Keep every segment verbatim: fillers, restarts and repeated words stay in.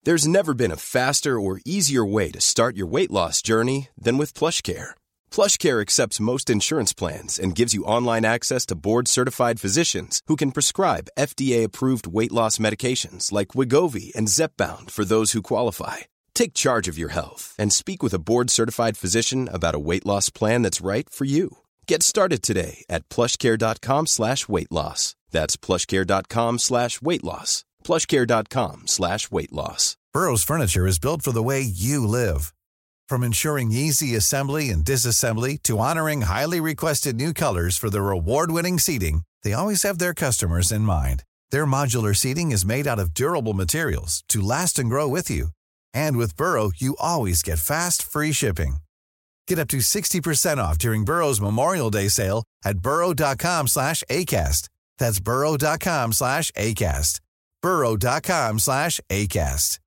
There's never been a faster or easier way to start your weight loss journey than with PlushCare. PlushCare accepts most insurance plans and gives you online access to board-certified physicians who can prescribe F D A-approved weight loss medications like Wegovy and Zepbound for those who qualify. Take charge of your health and speak with a board-certified physician about a weight loss plan that's right for you. Get started today at plushcare.com slash weight loss. That's plushcare.com slash weight loss. plushcare.com slash weight loss. Burrow's furniture is built for the way you live. From ensuring easy assembly and disassembly to honoring highly requested new colors for their award-winning seating, they always have their customers in mind. Their modular seating is made out of durable materials to last and grow with you. And with Burrow, you always get fast, free shipping. Get up to sixty percent off during Burrow's Memorial Day sale at burrow.com slash ACAST. That's burrow.com slash ACAST. burrow.com slash ACAST.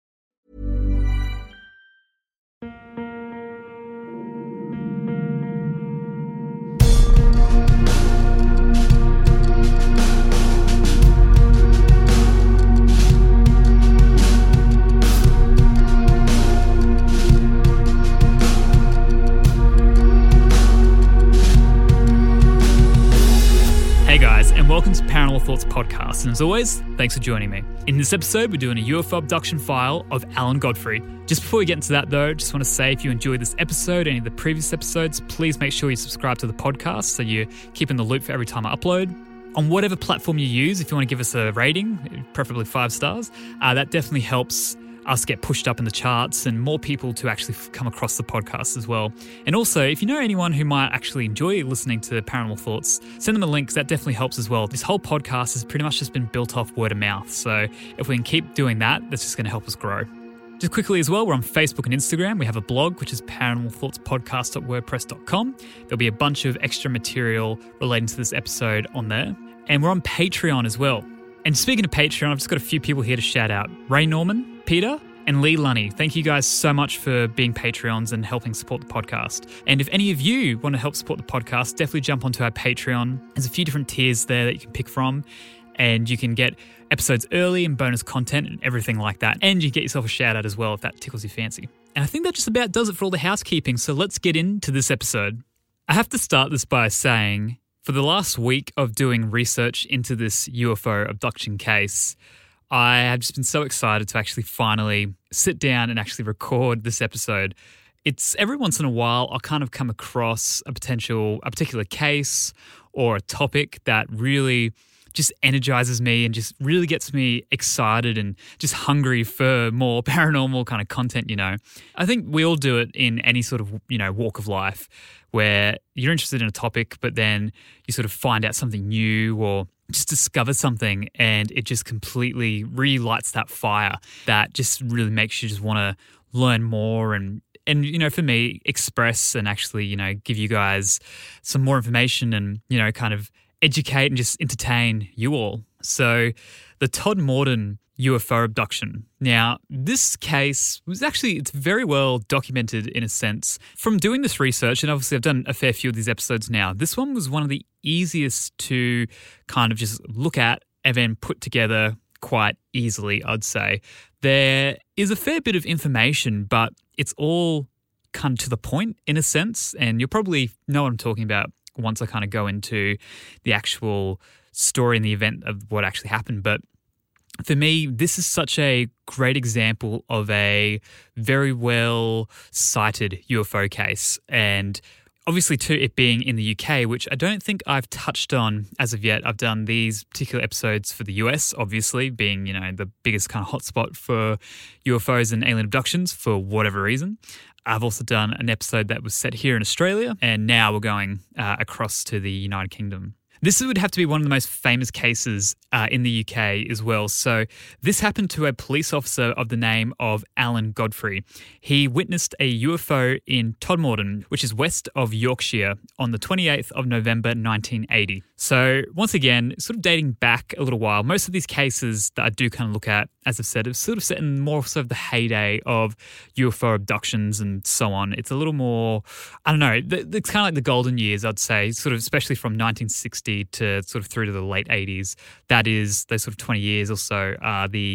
Welcome to Paranormal Thoughts Podcast, and as always, thanks for joining me. In this episode, we're doing a U F O abduction file of Alan Godfrey. Just before we get into that though, just want to say if you enjoyed this episode, any of the previous episodes, please make sure you subscribe to the podcast so you keep in the loop for every time I upload. On whatever platform you use, if you want to give us a rating, preferably five stars, uh, that definitely helps us get pushed up in the charts and more people to actually come across the podcast as well. And also, if you know anyone who might actually enjoy listening to Paranormal Thoughts, send them a link, 'cause that definitely helps as well. This whole podcast has pretty much just been built off word of mouth. So if we can keep doing that, that's just going to help us grow. Just quickly as well, we're on Facebook and Instagram. We have a blog, which is paranormal thoughts podcast dot wordpress dot com. There'll be a bunch of extra material relating to this episode on there. And we're on Patreon as well. And speaking of Patreon, I've just got a few people here to shout out. Ray Norman, Peter, and Lee Lunny. Thank you guys so much for being Patreons and helping support the podcast. And if any of you want to help support the podcast, definitely jump onto our Patreon. There's a few different tiers there that you can pick from, and you can get episodes early and bonus content and everything like that. And you get yourself a shout out as well if that tickles your fancy. And I think that just about does it for all the housekeeping. So let's get into this episode. I have to start this by saying, for the last week of doing research into this U F O abduction case, I have just been so excited to actually finally sit down and actually record this episode. It's every once in a while I'll kind of come across a potential, a particular case or a topic that really just energizes me and just really gets me excited and just hungry for more paranormal kind of content, you know. I think we all do it in any sort of, you know, walk of life where you're interested in a topic, but then you sort of find out something new or just discover something and it just completely relights that fire that just really makes you just want to learn more and, and, you know, for me, express and actually, you know, give you guys some more information and, you know, kind of educate and just entertain you all. So the Todd Morton U F O abduction. Now, this case was actually, it's very well documented in a sense. From doing this research, and obviously I've done a fair few of these episodes now, this one was one of the easiest to kind of just look at and then put together quite easily, I'd say. There is a fair bit of information, but it's all kind of to the point in a sense, and you'll probably know what I'm talking about once I kind of go into the actual story and the event of what actually happened. But for me, this is such a great example of a very well cited U F O case. And obviously, too, it being in the U K, which I don't think I've touched on as of yet. I've done these particular episodes for the U S, obviously, being, you know, the biggest kind of hotspot for U F Os and alien abductions for whatever reason. I've also done an episode that was set here in Australia, and now we're going uh, across to the United Kingdom. This would have to be one of the most famous cases uh, in the U K as well. So this happened to a police officer of the name of Alan Godfrey. He witnessed a U F O in Todmorden, which is west of Yorkshire, on the twenty-eighth of November nineteen eighty. So once again, sort of dating back a little while, most of these cases that I do kind of look at, as I've said, are sort of set in more sort of the heyday of U F O abductions and so on. It's a little more, I don't know, it's kind of like the golden years, I'd say, sort of especially from nineteen sixty to sort of through to the late eighties. That is, those sort of twenty years or so are the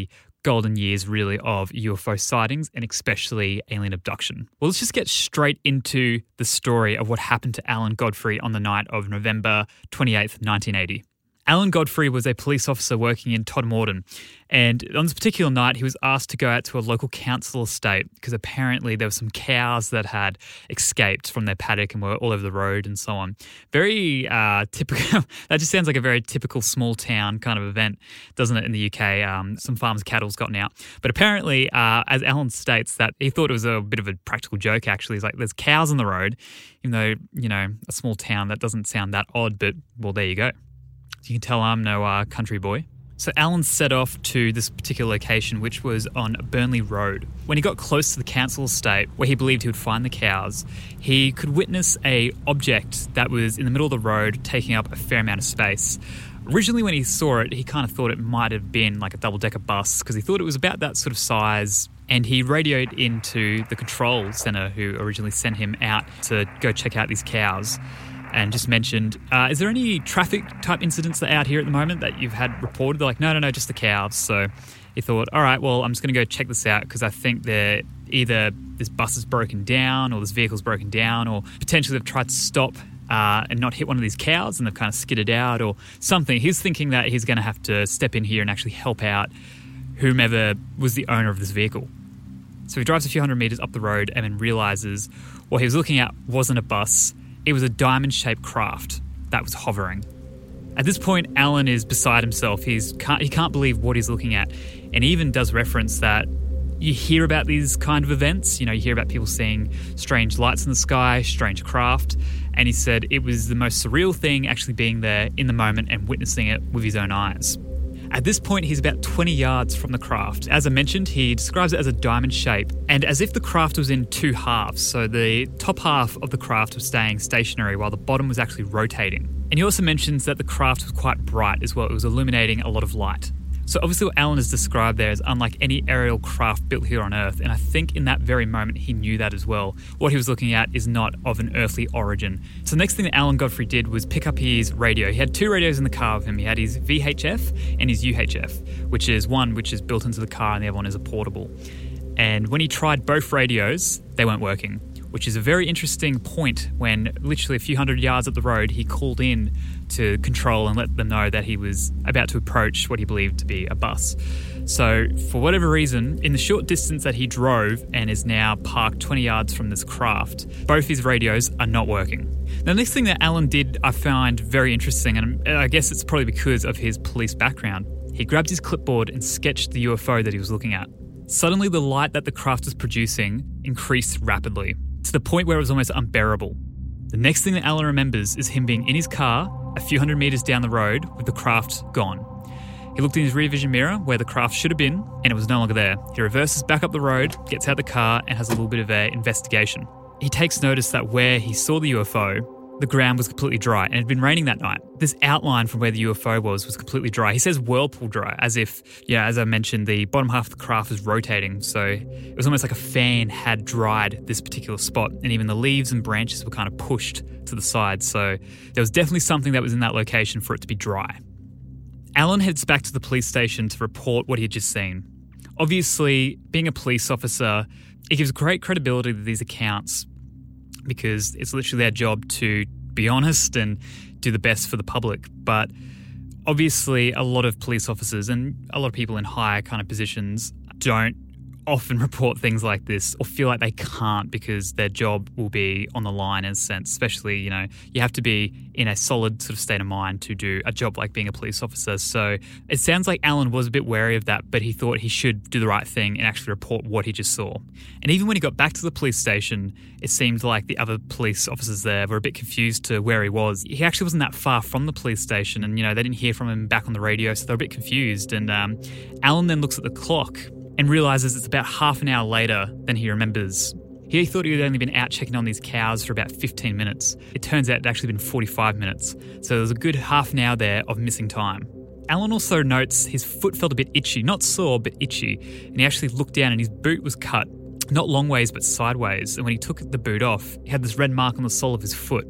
golden years, really, of U F O sightings and especially alien abduction. Well, let's just get straight into the story of what happened to Alan Godfrey on the night of November twenty-eighth, nineteen eighty. Alan Godfrey was a police officer working in Todmorden, and on this particular night he was asked to go out to a local council estate because apparently there were some cows that had escaped from their paddock and were all over the road and so on. Very uh, typical. That just sounds like a very typical small town kind of event, doesn't it, in the U K? Um, some farmers' cattle's gotten out. But apparently, uh, as Alan states, that he thought it was a bit of a practical joke, actually. He's like, there's cows on the road, even though, you know, a small town, that doesn't sound that odd, but, well, there you go. You can tell I'm no uh, country boy. So Alan set off to this particular location, which was on Burnley Road. When he got close to the council estate, where he believed he would find the cows, he could witness a object that was in the middle of the road, taking up a fair amount of space. Originally, when he saw it, he kind of thought it might have been like a double-decker bus because he thought it was about that sort of size. And he radioed into the control centre who originally sent him out to go check out these cows. And just mentioned, uh, is there any traffic type incidents that are out here at the moment that you've had reported? They're like, no, no, no, just the cows. So he thought, all right, well, I'm just going to go check this out because I think they're either this bus is broken down or this vehicle's broken down, or potentially they've tried to stop uh, and not hit one of these cows and they've kind of skidded out or something. He's thinking that he's going to have to step in here and actually help out whomever was the owner of this vehicle. So he drives a few hundred metres up the road and then realises what he was looking at wasn't a bus. It was a diamond-shaped craft that was hovering. At this point, Alan is beside himself. He's can't, he can't believe what he's looking at, and he even does reference that you hear about these kind of events. You know, you hear about people seeing strange lights in the sky, strange craft, and he said it was the most surreal thing actually being there in the moment and witnessing it with his own eyes. At this point, he's about twenty yards from the craft. As I mentioned, he describes it as a diamond shape, and as if the craft was in two halves. So the top half of the craft was staying stationary while the bottom was actually rotating. And he also mentions that the craft was quite bright as well. It was illuminating a lot of light. So obviously what Alan has described there is unlike any aerial craft built here on Earth, and I think in that very moment he knew that as well. What he was looking at is not of an earthly origin. So the next thing that Alan Godfrey did was pick up his radio. He had two radios in the car with him. He had his V H F and his U H F, which is one which is built into the car and the other one is a portable. And when he tried both radios, they weren't working, which is a very interesting point when literally a few hundred yards up the road, he called in to control and let them know that he was about to approach what he believed to be a bus. So for whatever reason, in the short distance that he drove and is now parked twenty yards from this craft, both his radios are not working. Now, the next thing that Alan did I find very interesting, and I guess it's probably because of his police background. He grabbed his clipboard and sketched the U F O that he was looking at. Suddenly, the light that the craft was producing increased rapidly, to the point where it was almost unbearable. The next thing that Alan remembers is him being in his car a few hundred metres down the road with the craft gone. He looked in his rear vision mirror where the craft should have been, and it was no longer there. He reverses back up the road, gets out the car, and has a little bit of an investigation. He takes notice that where he saw the U F O, the ground was completely dry, and it had been raining that night. This outline from where the U F O was was completely dry. He says whirlpool dry, as if, yeah, as I mentioned, the bottom half of the craft was rotating, so it was almost like a fan had dried this particular spot, and even the leaves and branches were kind of pushed to the side, so there was definitely something that was in that location for it to be dry. Alan heads back to the police station to report what he had just seen. Obviously, being a police officer, it gives great credibility to these accounts because it's literally their job to be honest and do the best for the public. But obviously, a lot of police officers and a lot of people in higher kind of positions don't often report things like this or feel like they can't because their job will be on the line in a sense. Especially, you know, you have to be in a solid sort of state of mind to do a job like being a police officer. So it sounds like Alan was a bit wary of that, but he thought he should do the right thing and actually report what he just saw. And even when he got back to the police station, it seemed like the other police officers there were a bit confused to where he was. He actually wasn't that far from the police station and, you know, they didn't hear from him back on the radio, so they were a bit confused. And um, Alan then looks at the clock and realises it's about half an hour later than he remembers. He thought he had only been out checking on these cows for about fifteen minutes. It turns out it had actually been forty-five minutes. So there was a good half an hour there of missing time. Alan also notes his foot felt a bit itchy, not sore, but itchy. And he actually looked down and his boot was cut, not long ways, but sideways. And when he took the boot off, he had this red mark on the sole of his foot.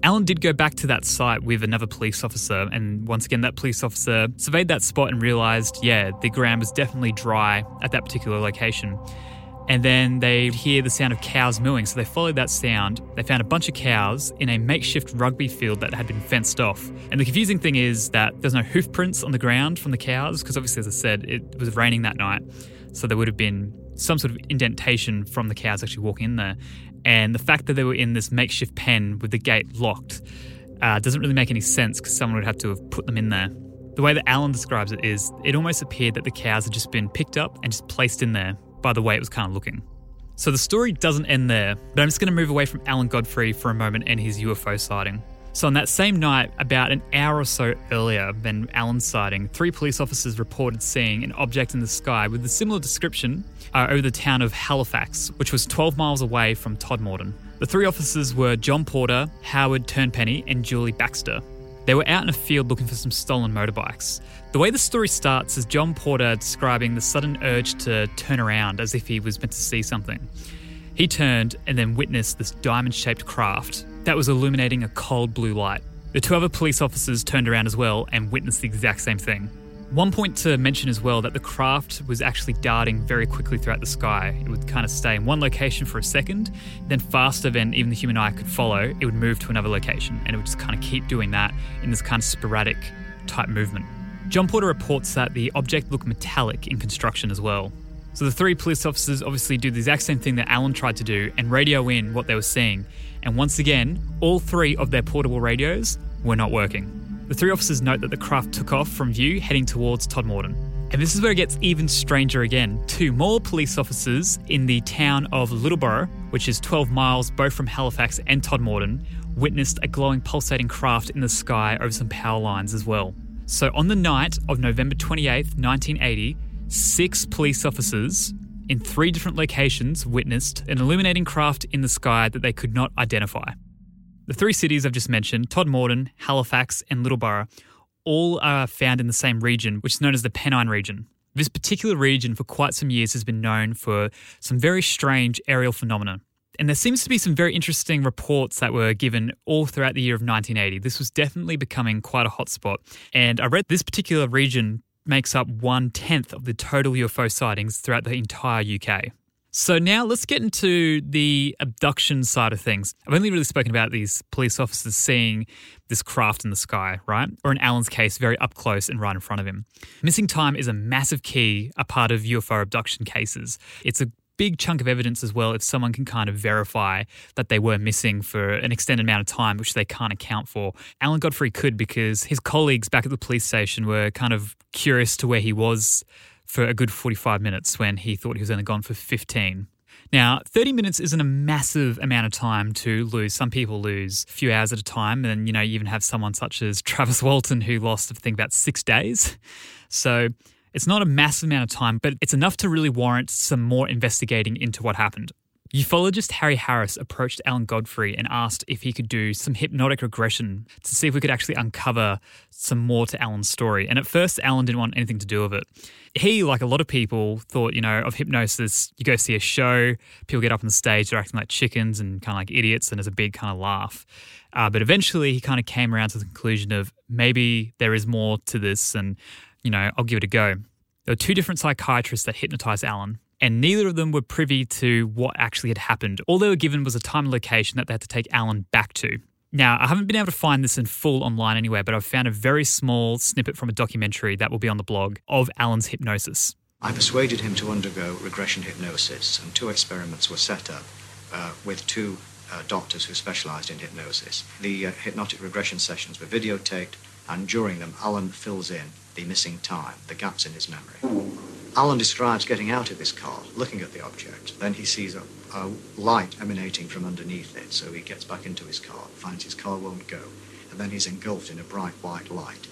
Alan did go back to that site with another police officer, and once again that police officer surveyed that spot and realised, yeah, the ground was definitely dry at that particular location. And then they hear the sound of cows mooing, so they followed that sound. They found a bunch of cows in a makeshift rugby field that had been fenced off. And the confusing thing is that there's no hoof prints on the ground from the cows, because obviously, as I said, it was raining that night, so there would have been some sort of indentation from the cows actually walking in there. And the fact that they were in this makeshift pen with the gate locked uh, doesn't really make any sense, because someone would have to have put them in there. The way that Alan describes it is, it almost appeared that the cows had just been picked up and just placed in there by the way it was kind of looking. So the story doesn't end there, but I'm just going to move away from Alan Godfrey for a moment and his U F O sighting. So on that same night, about an hour or so earlier than Alan's sighting, three police officers reported seeing an object in the sky with a similar description uh, over the town of Halifax, which was twelve miles away from Todmorden. The three officers were John Porter, Howard Turnpenny, and Julie Baxter. They were out in a field looking for some stolen motorbikes. The way the story starts is John Porter describing the sudden urge to turn around as if he was meant to see something. He turned and then witnessed this diamond-shaped craft that was illuminating a cold blue light. The two other police officers turned around as well and witnessed the exact same thing. One point to mention as well, that the craft was actually darting very quickly throughout the sky. It would kind of stay in one location for a second, then faster than even the human eye could follow, it would move to another location, and it would just kind of keep doing that in this kind of sporadic type movement. John Porter reports that the object looked metallic in construction as well. So the three police officers obviously do the exact same thing that Alan tried to do and radio in what they were seeing. And once again, all three of their portable radios were not working. The three officers note that the craft took off from view heading towards Todmorden. And this is where it gets even stranger again. Two more police officers in the town of Littleborough, which is twelve miles both from Halifax and Todmorden, witnessed a glowing pulsating craft in the sky over some power lines as well. So on the night of November twenty-eighth, nineteen eighty, six police officers in three different locations witnessed an illuminating craft in the sky that they could not identify. The three cities I've just mentioned, Todmorden, Halifax and Littleborough, all are found in the same region, which is known as the Pennine region. This particular region for quite some years has been known for some very strange aerial phenomena. And there seems to be some very interesting reports that were given all throughout the year of nineteen eighty. This was definitely becoming quite a hotspot. And I read this particular region makes up one-tenth of the total U F O sightings throughout the entire U K. So now let's get into the abduction side of things. I've only really spoken about these police officers seeing this craft in the sky, right? Or in Alan's case, very up close and right in front of him. Missing time is a massive key, a part of U F O abduction cases. It's a big chunk of evidence as well if someone can kind of verify that they were missing for an extended amount of time, which they can't account for. Alan Godfrey could, because his colleagues back at the police station were kind of curious to where he was for a good forty-five minutes when he thought he was only gone for fifteen. Now, thirty minutes isn't a massive amount of time to lose. Some people lose a few hours at a time, and you know, you even have someone such as Travis Walton who lost, I think, about six days. So it's not a massive amount of time, but it's enough to really warrant some more investigating into what happened. Ufologist Harry Harris approached Alan Godfrey and asked if he could do some hypnotic regression to see if we could actually uncover some more to Alan's story. And at first, Alan didn't want anything to do with it. He, like a lot of people, thought, you know, of hypnosis, you go see a show, people get up on the stage, they're acting like chickens and kind of like idiots, and there's a big kind of laugh. Uh, but eventually, he kind of came around to the conclusion of maybe there is more to this and, you know, I'll give it a go. There were two different psychiatrists that hypnotized Alan, and neither of them were privy to what actually had happened. All they were given was a time and location that they had to take Alan back to. Now, I haven't been able to find this in full online anywhere, but I've found a very small snippet from a documentary that will be on the blog of Alan's hypnosis. I persuaded him to undergo regression hypnosis, and two experiments were set up uh, with two uh, doctors who specialized in hypnosis. The uh, hypnotic regression sessions were videotaped, and during them, Alan fills in the missing time, the gaps in his memory. Alan describes getting out of his car, looking at the object. Then he sees a, a light emanating from underneath it, so he gets back into his car, finds his car won't go, and then he's engulfed in a bright white light.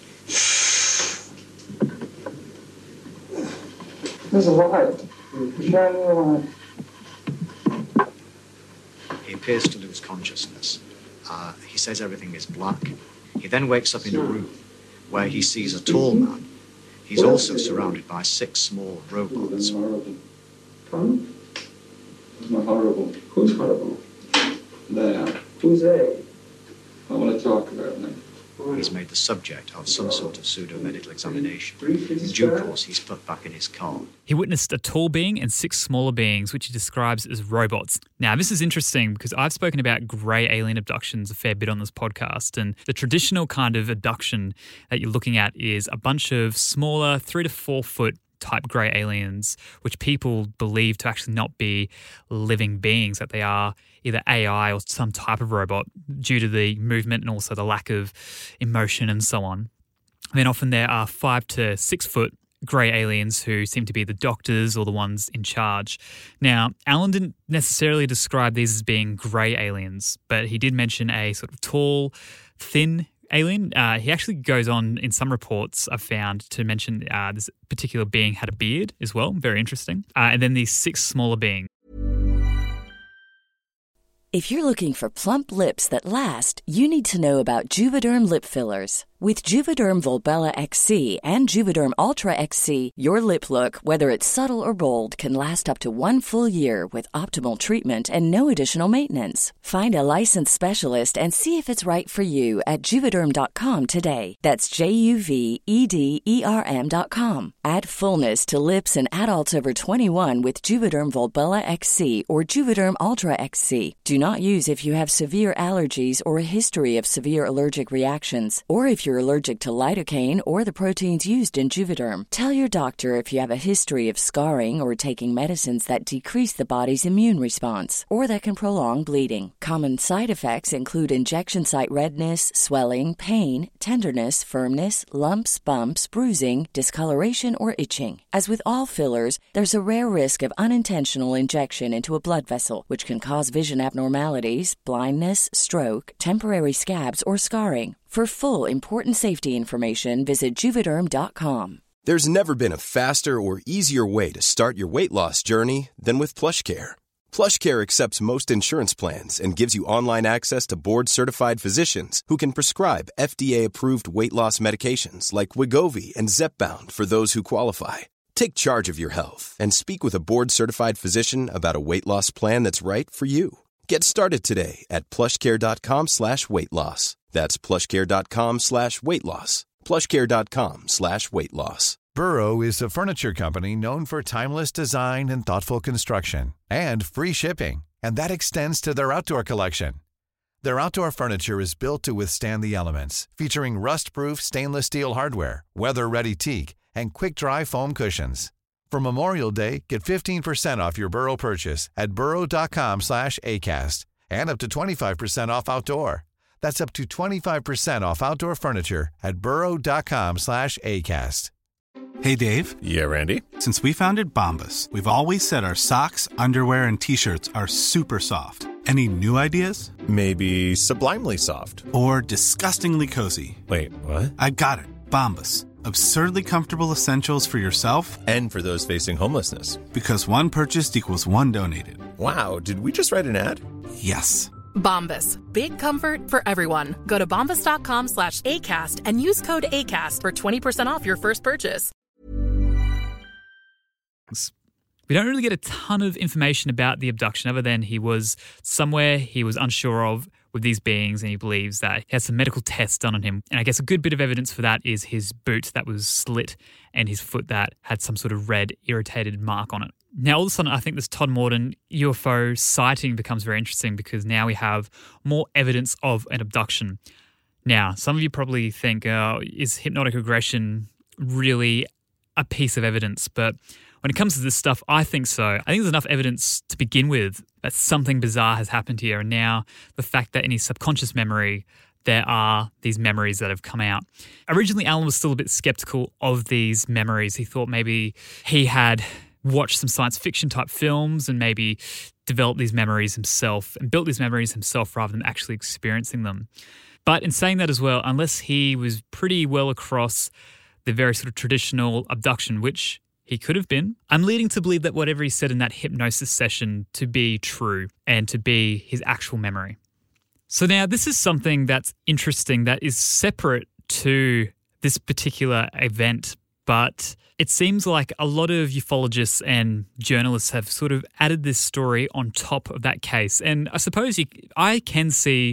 There's a light. Shine me a light. He appears to lose consciousness. Uh, he says everything is black. He then wakes up in a room where he sees a tall man. He's also surrounded by six small robots. Horrible. Tom? It's not horrible. Who's horrible? They are. Who's they? I want to talk about them. He's made the subject of some sort of pseudo-medical examination. Brief In is due fair. course, he's put back in his car. He witnessed a tall being and six smaller beings, which he describes as robots. Now, this is interesting because I've spoken about grey alien abductions a fair bit on this podcast, and the traditional kind of abduction that you're looking at is a bunch of smaller, three to four foot type grey aliens, which people believe to actually not be living beings, that they are either A I or some type of robot due to the movement and also the lack of emotion and so on. And then often there are five to six foot grey aliens who seem to be the doctors or the ones in charge. Now, Alan didn't necessarily describe these as being grey aliens, but he did mention a sort of tall, thin alien. Uh, he actually goes on in some reports I've found to mention uh, this particular being had a beard as well. Very interesting. Uh, and then these six smaller beings. If you're looking for plump lips that last, you need to know about Juvederm lip fillers. With Juvederm Volbella X C and Juvederm Ultra X C, your lip look, whether it's subtle or bold, can last up to one full year with optimal treatment and no additional maintenance. Find a licensed specialist and see if it's right for you at Juvederm dot com today. That's J U V E D E R M dot com. Add fullness to lips in adults over twenty-one with Juvederm Volbella X C or Juvederm Ultra X C. Do not use if you have severe allergies or a history of severe allergic reactions, or if you're allergic to lidocaine or the proteins used in Juvederm. Tell your doctor if you have a history of scarring or taking medicines that decrease the body's immune response or that can prolong bleeding. Common side effects include injection site redness, swelling, pain, tenderness, firmness, lumps, bumps, bruising, discoloration, or itching. As with all fillers, there's a rare risk of unintentional injection into a blood vessel, which can cause vision abnormalities, blindness, stroke, temporary scabs, or scarring. For full, important safety information, visit Juvederm dot com. There's never been a faster or easier way to start your weight loss journey than with PlushCare. PlushCare accepts most insurance plans and gives you online access to board-certified physicians who can prescribe F D A-approved weight loss medications like Wegovy and Zepbound for those who qualify. Take charge of your health and speak with a board-certified physician about a weight loss plan that's right for you. Get started today at plushcare.com slash weight loss. That's plushcare.com slash weight loss. plushcare.com slash weight loss. Burrow is a furniture company known for timeless design and thoughtful construction and free shipping, and that extends to their outdoor collection. Their outdoor furniture is built to withstand the elements, featuring rust-proof stainless steel hardware, weather-ready teak, and quick-dry foam cushions. For Memorial Day, get fifteen percent off your Burrow purchase at burrow.com slash ACAST and up to twenty-five percent off outdoor. That's up to twenty-five percent off outdoor furniture at burrow.com slash ACAST. Hey, Dave. Yeah, Randy. Since we founded Bombas, we've always said our socks, underwear, and T-shirts are super soft. Any new ideas? Maybe sublimely soft. Or disgustingly cozy. Wait, what? I got it. Bombas. Absurdly comfortable essentials for yourself and for those facing homelessness. Because one purchased equals one donated. Wow, did we just write an ad? Yes. Bombas. Big comfort for everyone. Go to bombas.com slash ACAST and use code ACAST for twenty percent off your first purchase. We don't really get a ton of information about the abduction other than he was somewhere he was unsure of with these beings, and he believes that he had some medical tests done on him. And I guess a good bit of evidence for that is his boot that was slit and his foot that had some sort of red irritated mark on it. Now, all of a sudden, I think this Todd Morton U F O sighting becomes very interesting because now we have more evidence of an abduction. Now, some of you probably think, uh, is hypnotic regression really a piece of evidence? But when it comes to this stuff, I think so. I think there's enough evidence to begin with that something bizarre has happened here. And now the fact that in his subconscious memory, there are these memories that have come out. Originally, Alan was still a bit skeptical of these memories. He thought maybe he had watched some science fiction type films and maybe developed these memories himself and built these memories himself rather than actually experiencing them. But in saying that as well, unless he was pretty well across the very sort of traditional abduction, which he could have been, I'm leading to believe that whatever he said in that hypnosis session to be true and to be his actual memory. So now this is something that's interesting that is separate to this particular event, but it seems like a lot of ufologists and journalists have sort of added this story on top of that case. And I suppose you, I can see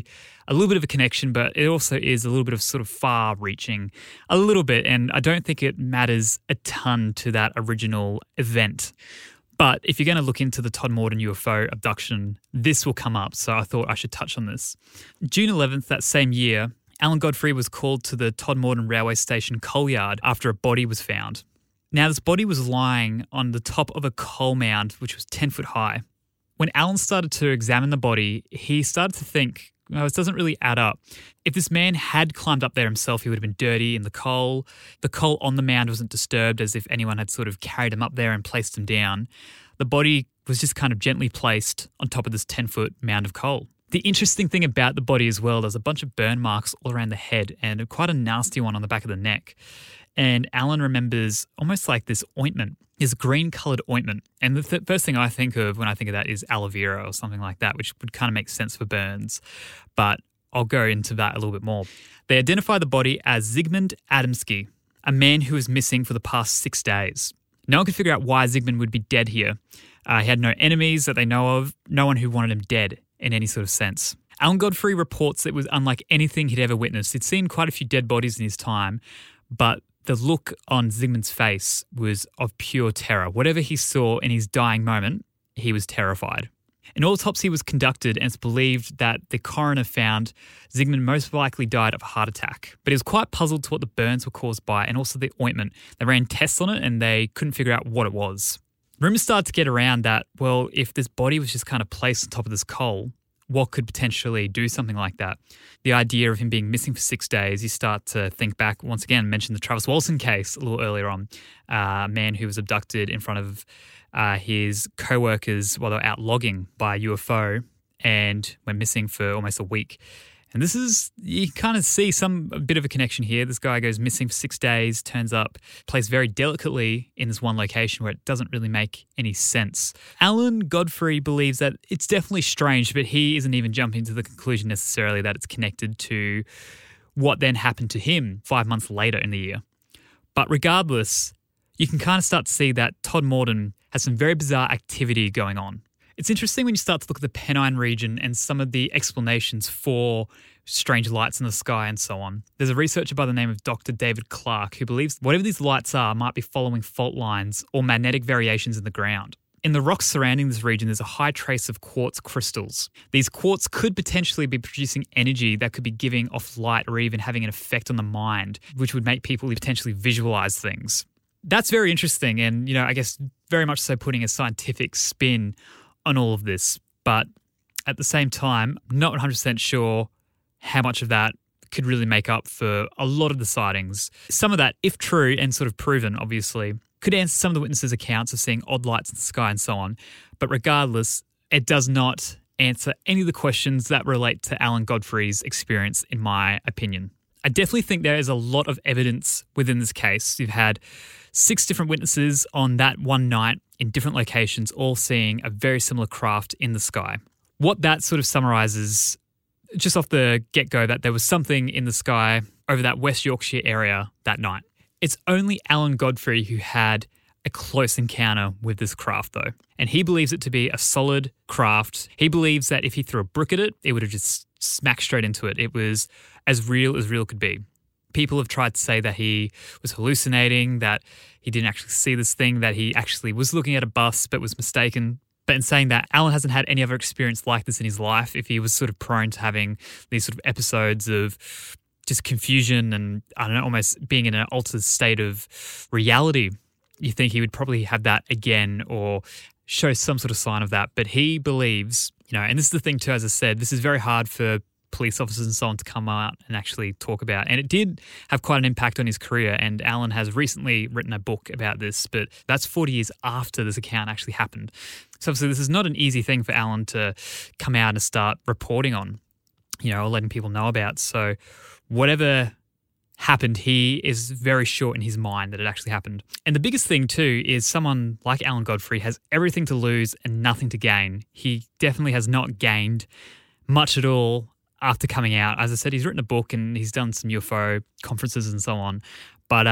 a little bit of a connection, but it also is a little bit of sort of far-reaching, a little bit, and I don't think it matters a ton to that original event. But if you're going to look into the Todmorden U F O abduction, this will come up, so I thought I should touch on this. June eleventh that same year, Alan Godfrey was called to the Todmorden railway station coal yard after a body was found. Now, this body was lying on the top of a coal mound, which was ten foot high. When Alan started to examine the body, he started to think, well, this doesn't really add up. If this man had climbed up there himself, he would have been dirty in the coal. The coal on the mound wasn't disturbed as if anyone had sort of carried him up there and placed him down. The body was just kind of gently placed on top of this ten-foot mound of coal. The interesting thing about the body as well, there's a bunch of burn marks all around the head and quite a nasty one on the back of the neck. And Alan remembers almost like this ointment, this green-coloured ointment. And the th- first thing I think of when I think of that is aloe vera or something like that, which would kind of make sense for burns. But I'll go into that a little bit more. They identify the body as Zygmunt Adamski, a man who was missing for the past six days. No one could figure out why Zygmunt would be dead here. Uh, he had no enemies that they know of, no one who wanted him dead in any sort of sense. Alan Godfrey reports it was unlike anything he'd ever witnessed. He'd seen quite a few dead bodies in his time, but the look on Zygmunt's face was of pure terror. Whatever he saw in his dying moment, he was terrified. An autopsy was conducted and it's believed that the coroner found Zygmunt most likely died of a heart attack. But he was quite puzzled to what the burns were caused by and also the ointment. They ran tests on it and they couldn't figure out what it was. Rumours started to get around that, well, if this body was just kind of placed on top of this coal, what could potentially do something like that? The idea of him being missing for six days, you start to think back, once again, mentioned the Travis Walton case a little earlier on, uh, a man who was abducted in front of uh, his co-workers while they were out logging by a U F O and went missing for almost a week. And this is, you kind of see some a bit of a connection here. This guy goes missing for six days, turns up, plays very delicately in this one location where it doesn't really make any sense. Alan Godfrey believes that it's definitely strange, but he isn't even jumping to the conclusion necessarily that it's connected to what then happened to him five months later in the year. But regardless, you can kind of start to see that Todmorden has some very bizarre activity going on. It's interesting when you start to look at the Pennine region and some of the explanations for strange lights in the sky and so on. There's a researcher by the name of Doctor David Clark who believes whatever these lights are might be following fault lines or magnetic variations in the ground. In the rocks surrounding this region, there's a high trace of quartz crystals. These quartz could potentially be producing energy that could be giving off light or even having an effect on the mind, which would make people potentially visualize things. That's very interesting and, you know, I guess very much so putting a scientific spin on all of this, but at the same time, I'm not one hundred percent sure how much of that could really make up for a lot of the sightings. Some of that, if true and sort of proven, obviously, could answer some of the witnesses' accounts of seeing odd lights in the sky and so on. But regardless, it does not answer any of the questions that relate to Alan Godfrey's experience, in my opinion. I definitely think there is a lot of evidence within this case. You've had six different witnesses on that one night in different locations, all seeing a very similar craft in the sky. What that sort of summarizes, just off the get-go, that there was something in the sky over that West Yorkshire area that night. It's only Alan Godfrey who had a close encounter with this craft, though. And he believes it to be a solid craft. He believes that if he threw a brick at it, it would have just smacked straight into it. It was as real as real could be. People have tried to say that he was hallucinating, that he didn't actually see this thing, that he actually was looking at a bus but was mistaken. But in saying that, Alan hasn't had any other experience like this in his life. If he was sort of prone to having these sort of episodes of just confusion and, I don't know, almost being in an altered state of reality, you think he would probably have that again or show some sort of sign of that. But he believes, you know, and this is the thing too, as I said, this is very hard for police officers and so on to come out and actually talk about. And it did have quite an impact on his career. And Alan has recently written a book about this, but that's forty years after this account actually happened. So obviously this is not an easy thing for Alan to come out and start reporting on, you know, or letting people know about. So whatever happened, he is very sure in his mind that it actually happened. And the biggest thing too is someone like Alan Godfrey has everything to lose and nothing to gain. He definitely has not gained much at all after coming out. As I said, he's written a book and he's done some U F O conferences and so on. But uh,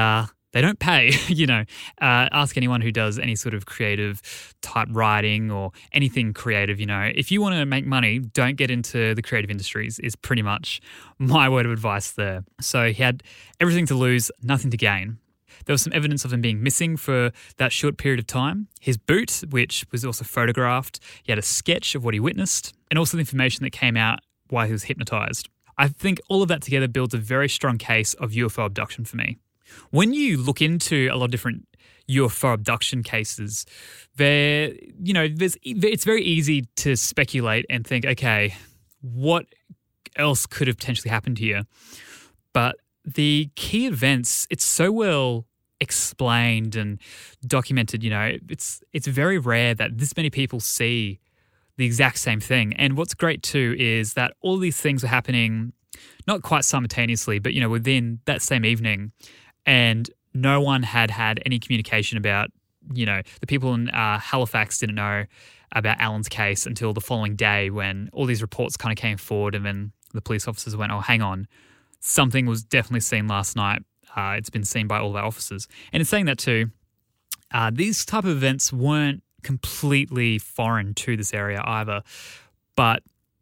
They don't pay, you know. Uh, ask anyone who does any sort of creative type writing or anything creative, you know. If you want to make money, don't get into the creative industries is pretty much my word of advice there. So he had everything to lose, nothing to gain. There was some evidence of him being missing for that short period of time. His boot, which was also photographed, he had a sketch of what he witnessed, and also the information that came out while he was hypnotized. I think all of that together builds a very strong case of U F O abduction for me. When you look into a lot of different U F O abduction cases, there, you know, there's, it's very easy to speculate and think, okay, what else could have potentially happened here? But the key events, it's so well explained and documented, you know, it's it's very rare that this many people see the exact same thing. And what's great too is that all these things are happening not quite simultaneously, but, you know, within that same evening. And no one had had any communication about, you know, the people in uh, Halifax didn't know about Alan's case until the following day when all these reports kind of came forward, and then the police officers went, oh, hang on, something was definitely seen last night. Uh, it's been seen by all of our officers. And in saying that too, uh, these type of events weren't completely foreign to this area either. But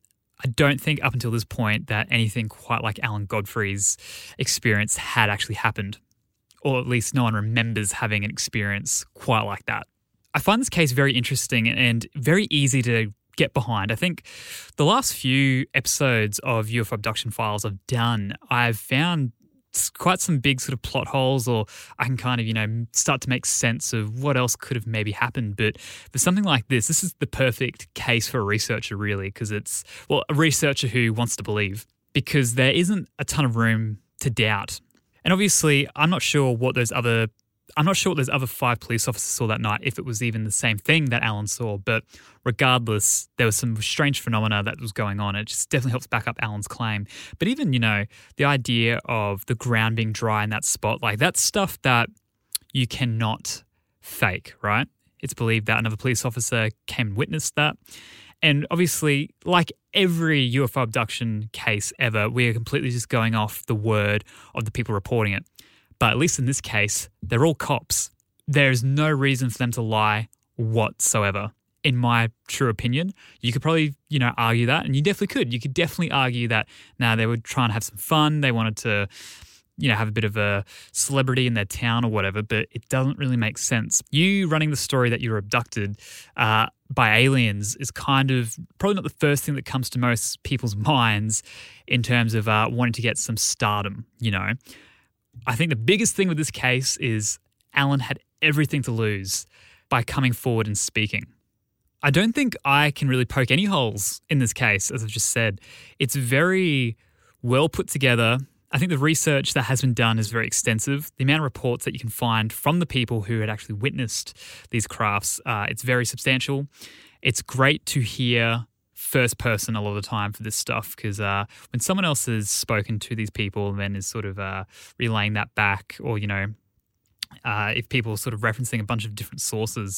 I don't think up until this point that anything quite like Alan Godfrey's experience had actually happened. Or at least no one remembers having an experience quite like that. I find this case very interesting and very easy to get behind. I think the last few episodes of U F O Abduction Files I've done, I've found quite some big sort of plot holes, or I can kind of, you know, start to make sense of what else could have maybe happened. But for something like this, this is the perfect case for a researcher, really, because it's, well, a researcher who wants to believe, because there isn't a ton of room to doubt. And obviously, I'm not sure what those other I'm not sure what those other five police officers saw that night, if it was even the same thing that Alan saw. But regardless, there was some strange phenomena that was going on. It just definitely helps back up Alan's claim. But even, you know, the idea of the ground being dry in that spot, like that's stuff that you cannot fake, right? It's believed that another police officer came and witnessed that. And obviously, like every U F O abduction case ever, we are completely just going off the word of the people reporting it. But at least in this case, they're all cops. There's no reason for them to lie whatsoever. In my true opinion, you could probably, you know, argue that, and you definitely could. You could definitely argue that, now they were trying to have some fun. They wanted to, you know, have a bit of a celebrity in their town or whatever, but it doesn't really make sense. You running the story that you were abducted uh, by aliens is kind of probably not the first thing that comes to most people's minds in terms of uh, wanting to get some stardom, you know. I think the biggest thing with this case is Alan had everything to lose by coming forward and speaking. I don't think I can really poke any holes in this case, as I've just said. It's very well put together. I think the research that has been done is very extensive. The amount of reports that you can find from the people who had actually witnessed these crafts, uh, it's very substantial. It's great to hear first person a lot of the time for this stuff, because uh, when someone else has spoken to these people and then is sort of uh, relaying that back, or, you know, uh, if people are sort of referencing a bunch of different sources,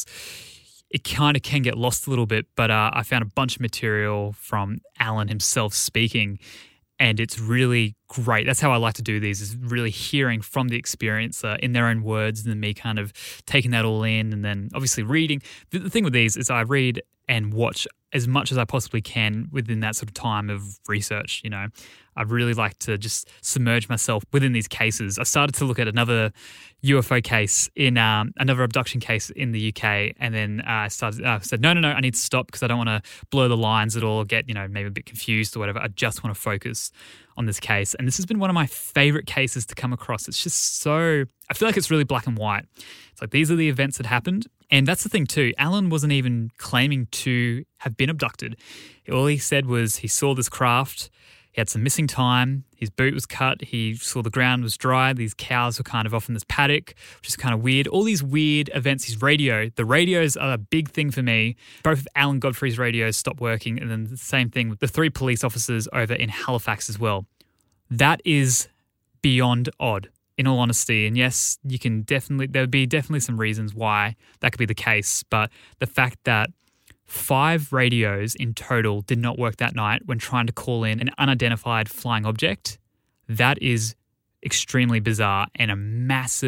it kind of can get lost a little bit. But uh, I found a bunch of material from Alan himself speaking, and it's really great. That's how I like to do these, is really hearing from the experiencer in their own words, and then me kind of taking that all in, and then obviously reading. The, the thing with these is I read and watch as much as I possibly can within that sort of time of research, you know. I really like to just submerge myself within these cases. I started to look at another U F O case in um, another abduction case in the U K, and then I uh, started uh, said, no, no, no, I need to stop because I don't want to blur the lines at all, get, you know, maybe a bit confused or whatever. I just want to focus on this case. And this has been one of my favorite cases to come across. It's just so, I feel like it's really black and white. It's like, these are the events that happened. And that's the thing too. Alan wasn't even claiming to have been abducted. All he said was he saw this craft. He had some missing time. His boot was cut. He saw the ground was dry. These cows were kind of off in this paddock, which is kind of weird. All these weird events. His radio. The radios are a big thing for me. Both of Alan Godfrey's radios stopped working, and then the same thing with the three police officers over in Halifax as well. That is beyond odd, in all honesty. And yes, you can definitely, there would be definitely some reasons why that could be the case. But the fact that five radios in total did not work that night when trying to call in an unidentified flying object, that is extremely bizarre and a massive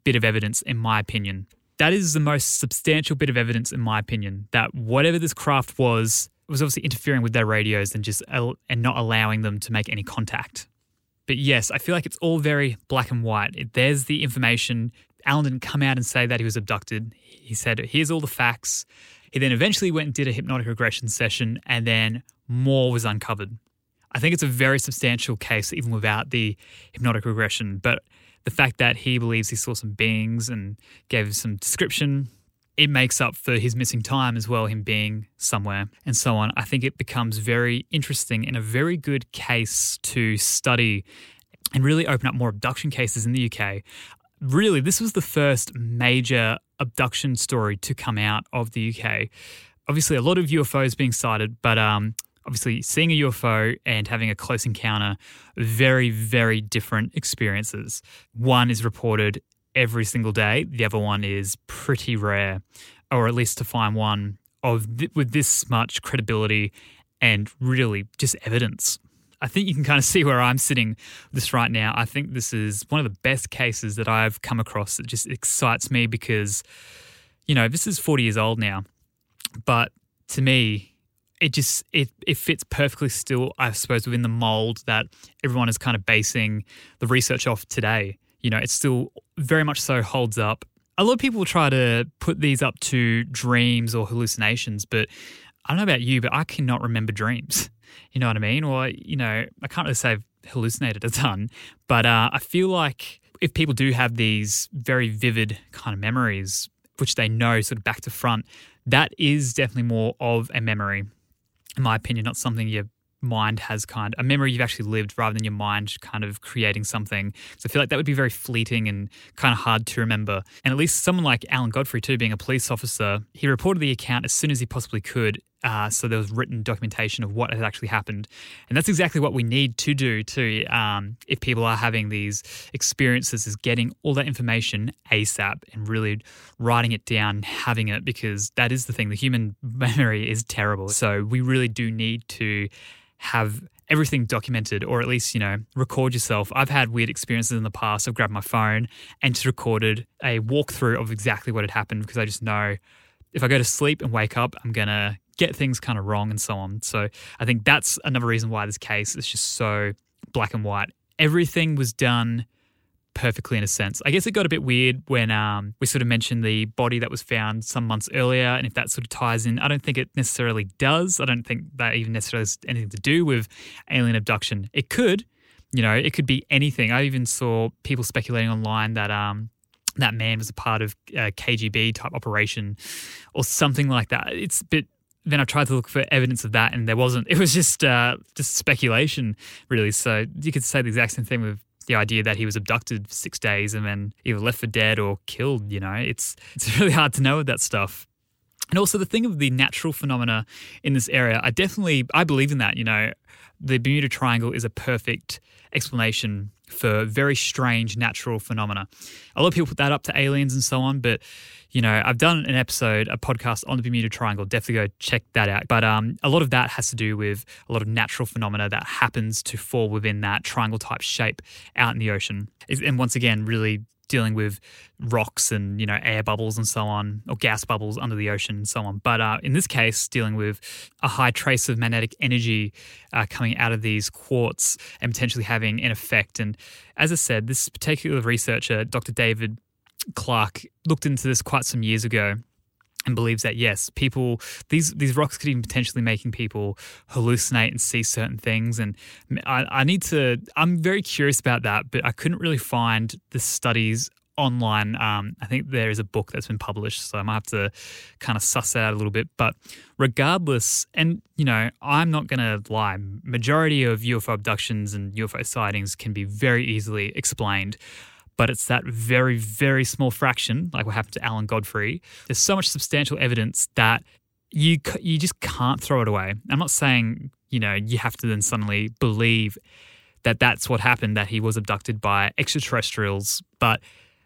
bit of evidence, in my opinion. That is the most substantial bit of evidence, in my opinion, that whatever this craft was, was obviously interfering with their radios and just and not allowing them to make any contact. But yes, I feel like it's all very black and white. It, there's the information. Alan didn't come out and say that he was abducted. He said, here's all the facts. He then eventually went and did a hypnotic regression session, and then more was uncovered. I think it's a very substantial case, even without the hypnotic regression. But the fact that he believes he saw some beings and gave some description, it makes up for his missing time as well, him being somewhere and so on. I think it becomes very interesting and a very good case to study and really open up more abduction cases in the U K. Really, this was the first major abduction story to come out of the U K. Obviously, a lot of U F Os being sighted, but um, obviously seeing a U F O and having a close encounter, very, very different experiences. One is reported every single day. The other one is pretty rare, or at least to find one of th- with this much credibility and really just evidence. I think you can kind of see where I'm sitting with this right now. I think this is one of the best cases that I've come across. It just excites me because, you know, this is forty years old now, but to me, it just it it fits perfectly still, I suppose, within the mold that everyone is kind of basing the research off today. You know, it still very much so holds up. A lot of people try to put these up to dreams or hallucinations, but I don't know about you, but I cannot remember dreams. You know what I mean? Or, you know, I can't really say I've hallucinated a ton, but uh, I feel like if people do have these very vivid kind of memories, which they know sort of back to front, that is definitely more of a memory, in my opinion, not something your mind has kind of, a memory you've actually lived rather than your mind kind of creating something. So I feel like that would be very fleeting and kind of hard to remember. And at least someone like Alan Godfrey too, being a police officer, he reported the account as soon as he possibly could. Uh, so there was written documentation of what had actually happened. And that's exactly what we need to do too, um, if people are having these experiences, is getting all that information ASAP and really writing it down, having it, because that is the thing. The human memory is terrible. So we really do need to have everything documented, or at least, you know, record yourself. I've had weird experiences in the past. I've grabbed my phone and just recorded a walkthrough of exactly what had happened, because I just know if I go to sleep and wake up, I'm going to get things kind of wrong and so on. So I think that's another reason why this case is just so black and white. Everything was done perfectly in a sense. I guess it got a bit weird when um, we sort of mentioned the body that was found some months earlier, and if that sort of ties in. I don't think it necessarily does. I don't think that even necessarily has anything to do with alien abduction. It could, you know, it could be anything. I even saw people speculating online that um, that man was a part of a K G B type operation or something like that. It's a bit. Then I tried to look for evidence of that, and there wasn't. It was just uh, just speculation, really. So you could say the exact same thing with the idea that he was abducted for six days and then either left for dead or killed. You know, it's it's really hard to know with that stuff. And also the thing of the natural phenomena in this area, I definitely I believe in that. You know, the Bermuda Triangle is a perfect explanation for very strange natural phenomena. A lot of people put that up to aliens and so on, but, you know, I've done an episode, a podcast on the Bermuda Triangle. Definitely go check that out. But um, a lot of that has to do with a lot of natural phenomena that happens to fall within that triangle-type shape out in the ocean. And once again, really dealing with rocks and, you know, air bubbles and so on, or gas bubbles under the ocean and so on. But uh, in this case, dealing with a high trace of magnetic energy uh, coming out of these quartz and potentially having an effect. And as I said, this particular researcher, Doctor David Clark, looked into this quite some years ago and believes that, yes, people, these these rocks could even potentially making people hallucinate and see certain things. And I, I need to, I'm very curious about that, but I couldn't really find the studies online. Um, I think there is a book that's been published, so I might have to kind of suss that out a little bit. But regardless, and, you know, I'm not going to lie, majority of U F O abductions and U F O sightings can be very easily explained. But it's that very, very small fraction, like what happened to Alan Godfrey. There's so much substantial evidence that you you just can't throw it away. I'm not saying, you know, you have to then suddenly believe that that's what happened, that he was abducted by extraterrestrials, but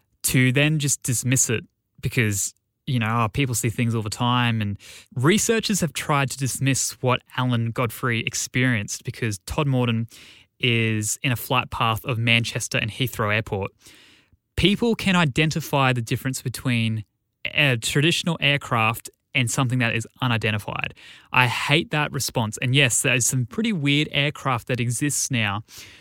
to then just dismiss it because, you know, oh, people see things all the time. And researchers have tried to dismiss what Alan Godfrey experienced because Todd Morton is in a flight path of Manchester and Heathrow Airport. people can identify the difference between a traditional aircraft and something that is unidentified. I hate that response. And yes, there's some pretty weird aircraft that exists now,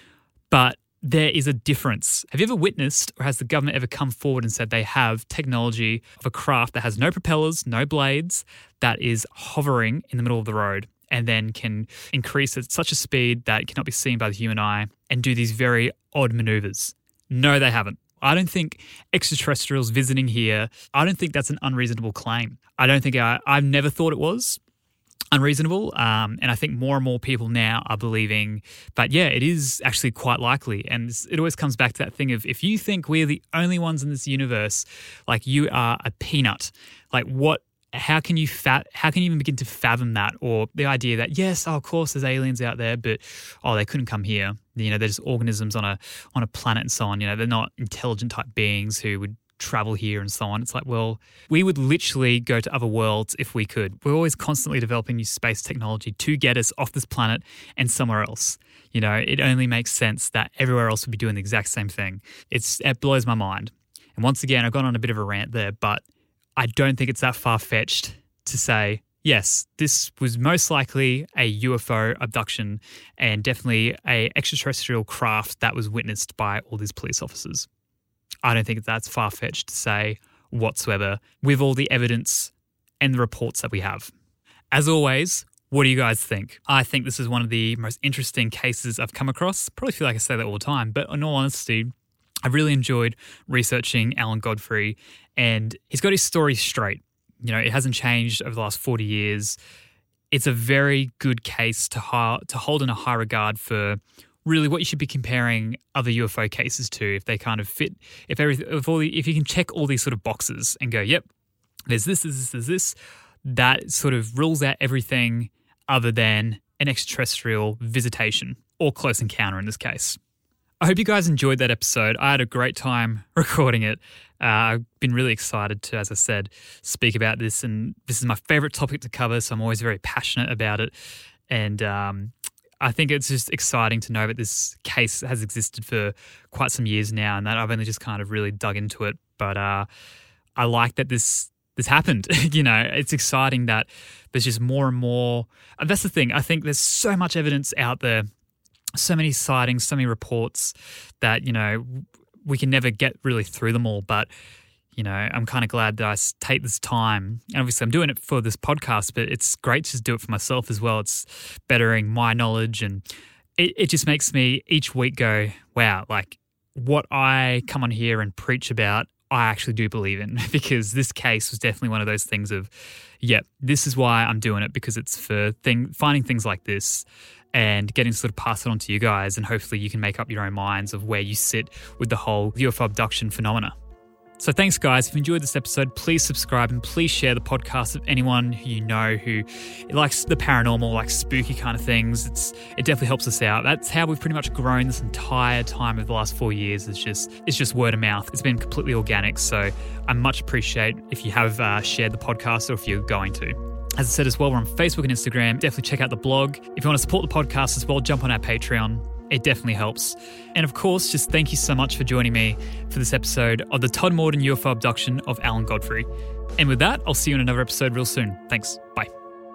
but there is a difference. Have you ever witnessed, or has the government ever come forward and said they have technology of a craft that has no propellers, no blades, that is hovering in the middle of the road and then can increase at such a speed that it cannot be seen by the human eye and do these very odd maneuvers? No, they haven't. I don't think extraterrestrials visiting here, I don't think that's an unreasonable claim. I don't think, I, I've never thought it was unreasonable. Um, and I think more and more people now are believing, but yeah, it is actually quite likely. And it always comes back to that thing of, if you think we're the only ones in this universe, like you are a peanut. Like what, how can you fat, how can you even begin to fathom that? Or the idea that, yes, oh, of course there's aliens out there, but oh, they couldn't come here. You know, they're just organisms on a on a planet and so on. You know, they're not intelligent type beings who would travel here and so on. It's like, well, we would literally go to other worlds if we could. We're always constantly developing new space technology to get us off this planet and somewhere else. You know, it only makes sense that everywhere else would be doing the exact same thing. It's It blows my mind. And once again, I've gone on a bit of a rant there, but I don't think it's that far-fetched to say, yes, this was most likely a U F O abduction and definitely a extraterrestrial craft that was witnessed by all these police officers. I don't think that's far-fetched to say whatsoever with all the evidence and the reports that we have. As always, what do you guys think? I think this is one of the most interesting cases I've come across. Probably feel like I say that all the time, but in all honesty, I really enjoyed researching Alan Godfrey, and he's got his story straight. You know, it hasn't changed over the last forty years. It's a very good case to ha- to hold in a high regard for really what you should be comparing other U F O cases to, if they kind of fit, if everything, if all the, if you can check all these sort of boxes and go, yep, there's this, there's this, there's this, that sort of rules out everything other than an extraterrestrial visitation or close encounter in this case. I hope you guys enjoyed that episode. I had a great time recording it. Uh, I've been really excited to, as I said, speak about this. And this is my favorite topic to cover, so I'm always very passionate about it. And um, I think it's just exciting to know that this case has existed for quite some years now and that I've only just kind of really dug into it. But uh, I like that this this happened. You know, it's exciting that there's just more and more. And that's the thing. I think there's so much evidence out there, so many sightings, so many reports that, you know, we can never get really through them all. But, you know, I'm kind of glad that I take this time. And obviously I'm doing it for this podcast, but it's great to just do it for myself as well. It's bettering my knowledge, and it, it just makes me each week go, wow, like what I come on here and preach about, I actually do believe in, because this case was definitely one of those things of, yeah, this is why I'm doing it, because it's for thing, finding things like this and getting to sort of pass it on to you guys, and hopefully you can make up your own minds of where you sit with the whole U F O abduction phenomena. So thanks, guys. If you enjoyed this episode, please subscribe and please share the podcast with anyone who you know who likes the paranormal, likes spooky kind of things. It's it definitely helps us out. That's how we've pretty much grown this entire time over the last four years. It's just it's just word of mouth. It's been completely organic. So I much appreciate if you have uh, shared the podcast, or if you're going to. As I said as well, we're on Facebook and Instagram. Definitely check out the blog. If you want to support the podcast as well, jump on our Patreon. It definitely helps. And of course, just thank you so much for joining me for this episode of the Todd Morden U F O abduction of Alan Godfrey. And with that, I'll see you in another episode real soon. Thanks. Bye.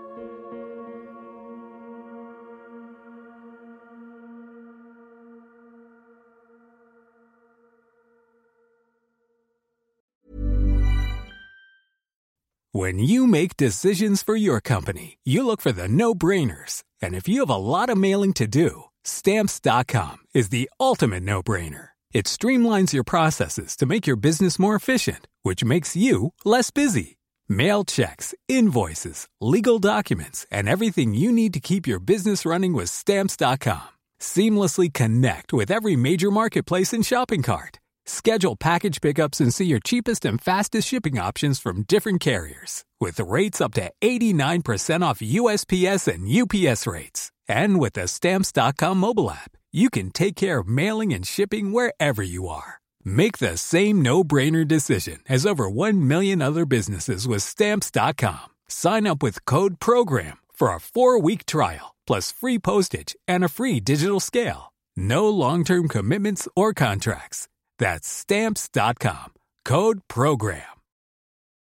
When you make decisions for your company, you look for the no-brainers. And if you have a lot of mailing to do, Stamps dot com is the ultimate no-brainer. It streamlines your processes to make your business more efficient, which makes you less busy. Mail checks, invoices, legal documents, and everything you need to keep your business running with Stamps dot com. Seamlessly connect with every major marketplace and shopping cart. Schedule package pickups and see your cheapest and fastest shipping options from different carriers, with rates up to eighty-nine percent off U S P S and U P S rates. And with the Stamps dot com mobile app, you can take care of mailing and shipping wherever you are. Make the same no-brainer decision as over one million other businesses with Stamps dot com. Sign up with code PROGRAM for a four-week trial, plus free postage and a free digital scale. No long-term commitments or contracts. That's stamps dot com. Code PROGRAM.